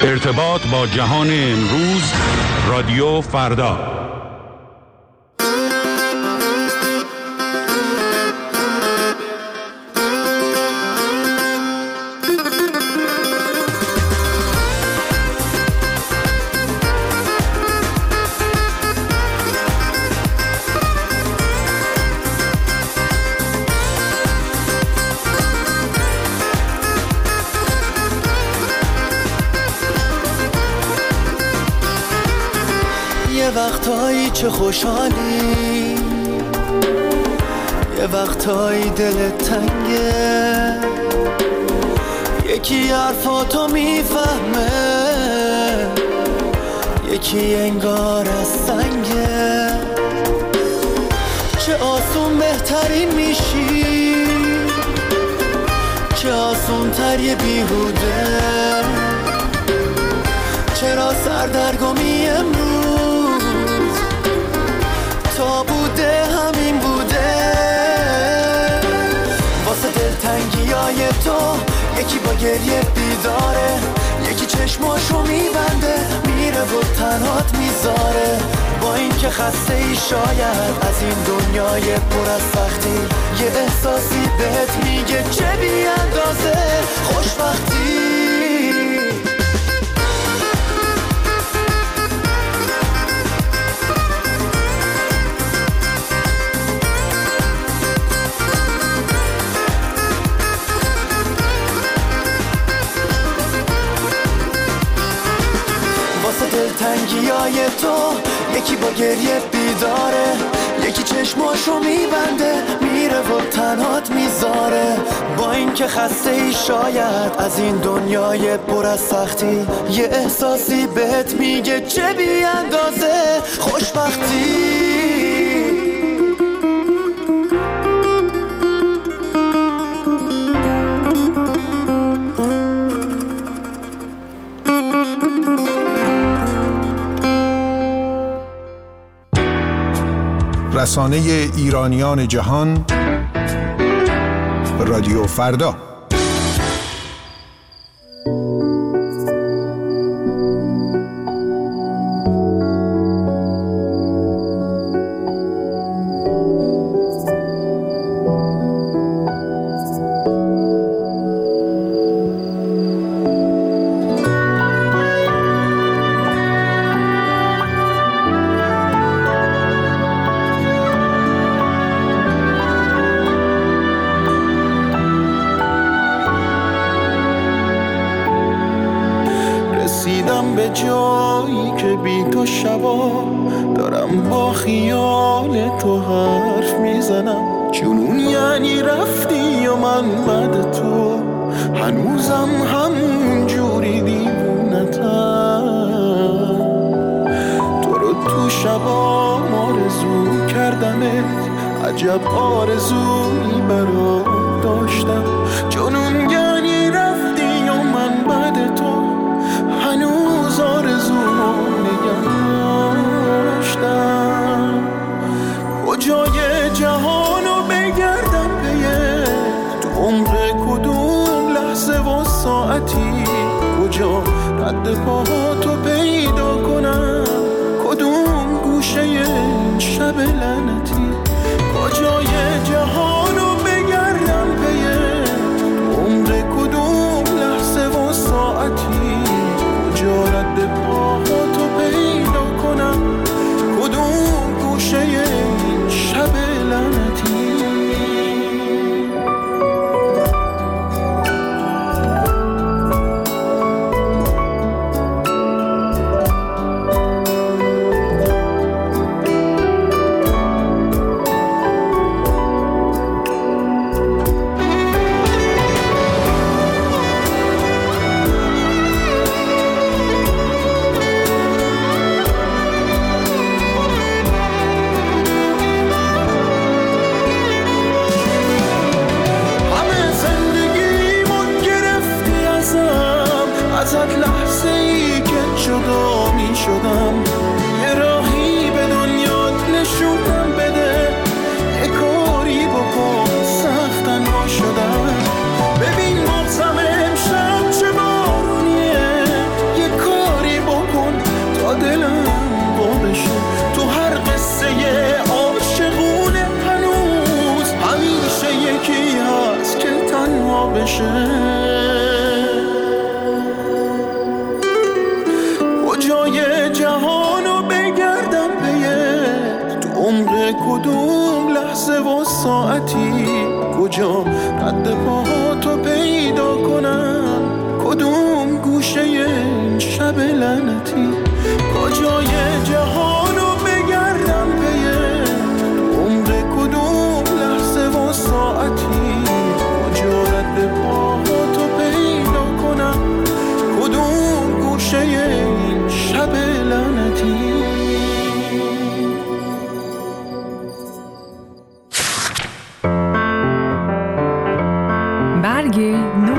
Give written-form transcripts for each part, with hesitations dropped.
ارتباط با جهان امروز، رادیو فردا. یه وقتایی چه خوشحالی، یه وقتایی دلت تنگه، یکی حرفاتو میفهمه، یکی انگار از سنگه. چه آسون بهترین میشی، چه آسون تر یه بیهوده، چرا سردرگمی امروز تا بوده همین بوده. واسه دلتنگیای تو یکی با گریه بیداره، یکی چشماشو میبنده میره و تنهات میذاره. با این که خسته ای شاید از این دنیای پر از سختی، یه احساسی بهت میگه چه بی اندازه خوشبختی. دلتنگیای تو یکی با گریه بیداره، یکی چشماشو میبنده میره و تنهات میذاره. با این که خسته ای شاید از این دنیای پر از سختی، یه احساسی بهت میگه چه بی اندازه خوشبختی. رسانه ایرانیان جهان، رادیو فردا. به جایی که بی تو شبا دارم با خیال تو حرف میزنم. جنون یعنی رفتی و من بعد تو هنوزم همون جوری دیوونتم. تو رو تو شبا آرزو کردمت، عجب آرزویی برات داشتم. جنون یعنی رفتی و من بعد تو هنوز آرزومو نگه داشتم. کجای جهانو بگردم پیه، تو عمر کدوم لحظه و ساعتی، کجا رد پاهاتو پیدا کنم، کدوم گوشه این شب لعنتی. کجای جهانو بگردم پیه، تو عمر کدوم لحظه و ساعتی، رد پاهاتو پیدا کنم، کدوم گوشه این شب لعنتی. ساعتی کجا رد پاهاتو پیدا کنم، کدوم گوشه این شب لعنتی، کجای جهانو بگردم پیه، عمر کدوم لحظه و ساعتی، کجا رد پاهاتو پیدا کنم، کدوم گوشه این شب لعنتی. برگ نو.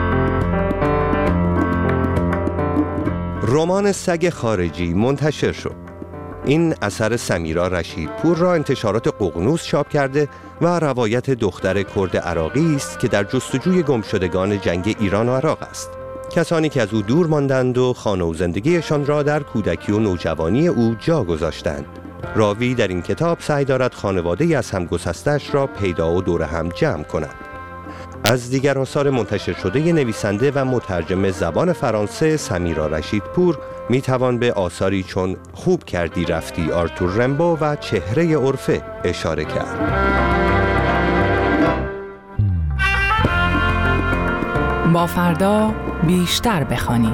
رمان سگ خارجی منتشر شد. این اثر سمیرا رشیدپور را انتشارات ققنوس چاپ کرده و روایت دختر کرد عراقی است که در جستجوی گمشدگان جنگ ایران و عراق است. کسانی که از او دور ماندند و خانه و زندگیشان را در کودکی و نوجوانی او جا گذاشتند. راوی در این کتاب سعی دارد خانواده‌ای از همگسسته‌اش را پیدا و دور هم جمع کند. از دیگر آثار منتشر شده نویسنده و مترجم زبان فرانسه سمیرا رشیدپور میتوان به آثاری چون خوب کردی رفتی آرتور رمبو و چهره عرفه اشاره کرد. با فردا بیشتر بخوانیم.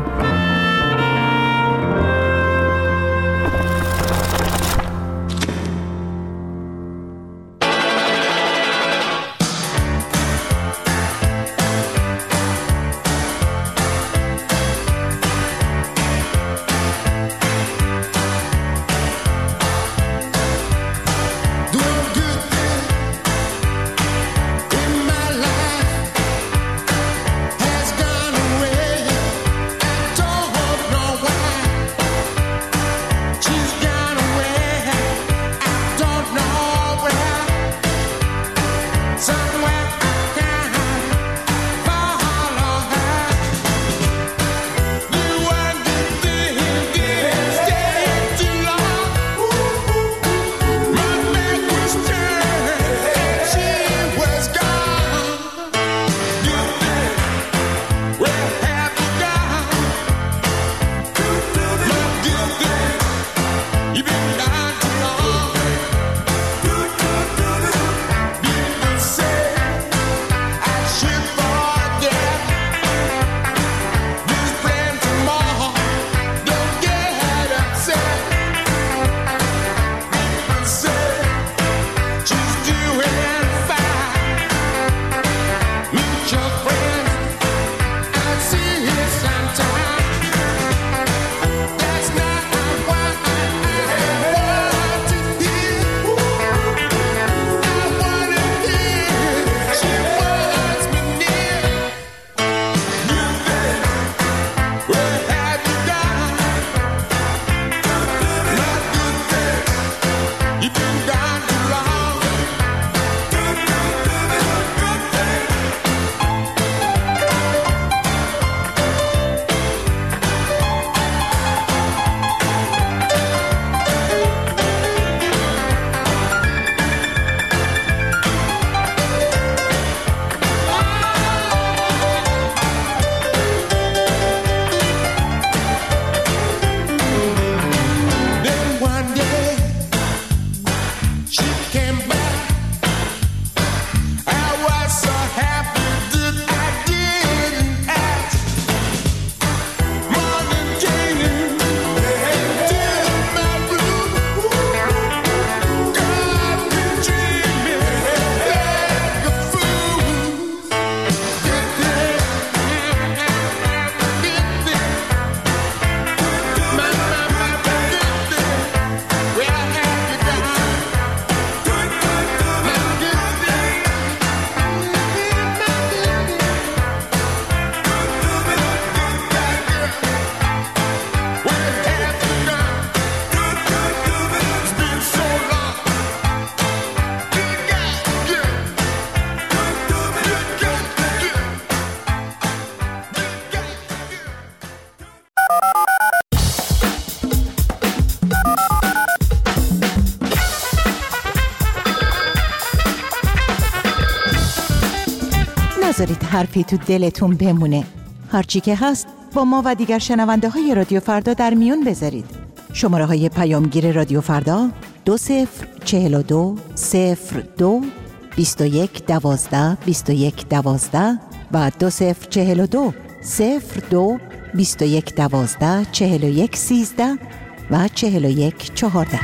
نذارید حرفی تو دلتون بمونه. هرچی که هست با ما و دیگر شنونده های رادیو فردا در میون بذارید. شماره های پیامگیر رادیو فردا 204202 21 12 21 12 و 2042 02 21 12 41 13 و 41 14.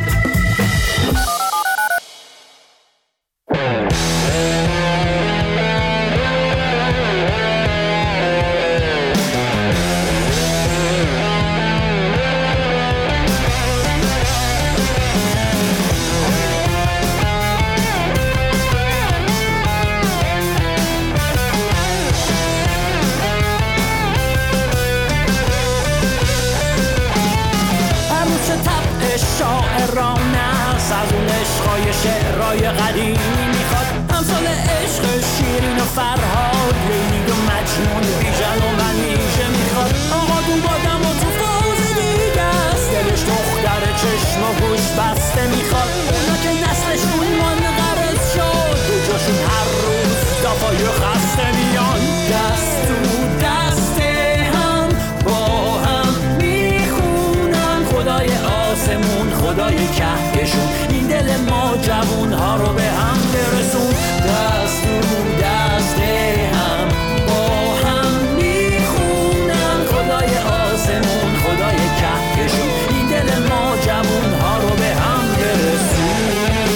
شعرهای قدیمی میخواد امثال عشق شیرین و فرهاد، لیلی و مجنون، بیژن و منیژه میخواد. آقا دون بادم و تو فوز دیگه است، دلش دختر چشم و گوش بسته میخواد. اونا که نسلشون منقرض شد، تو جاشون هر روز دفعه خسته میان. دست تو دست هم با هم میخونن خدای آسمون خدای کهکشون، این دل ما جوون ها رو به هم برسون. دست تو دست هم با هم میخونن خدای آسمون خدای کهکشون، این دل ما جوون ها رو به هم برسون.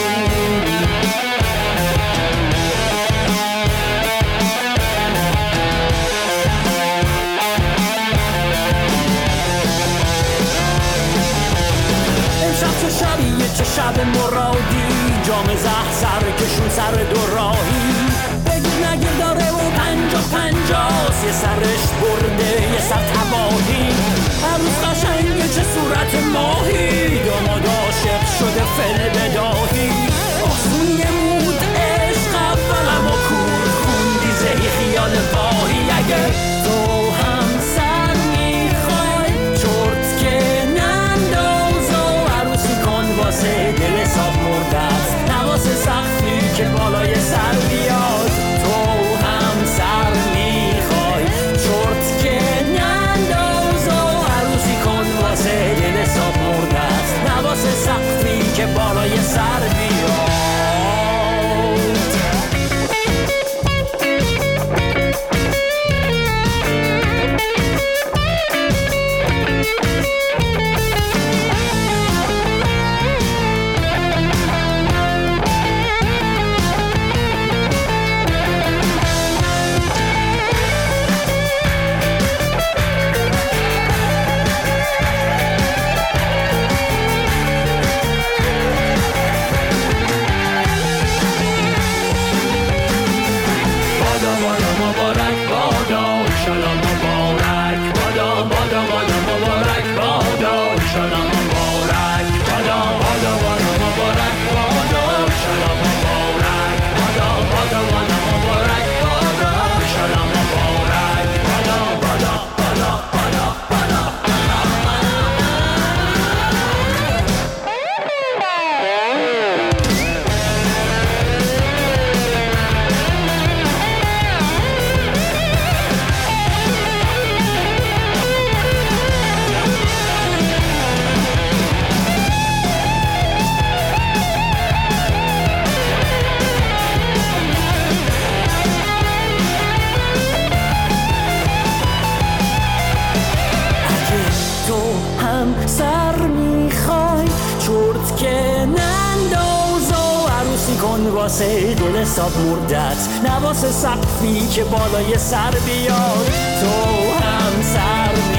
چه شب مرادی، جام زهر سر کشون سر دو راهی، بگیر نگیر داره و 50-50، یه سرش برده یه سر تباهی. هر روز قشنگه چه صورت ماهی، داماد عاشق شده فل بداهی. آسون یه مود عشق اولم و کور خوندی زهی خیال واهی. اگه تو هم سر میخوای چرت که ننداز و عروسی کن واسه دل حساب مرده است، نواسه سختی که بالای سر بیاد. تو هم سر میخوای چرت که ننداز و عروسی کن واسه دل حساب مرده است، نواسه سختی که بالای سر بیاد. واسه دل حساب مردت، نواسه سقفی که بالای سر بیاد. تو هم سر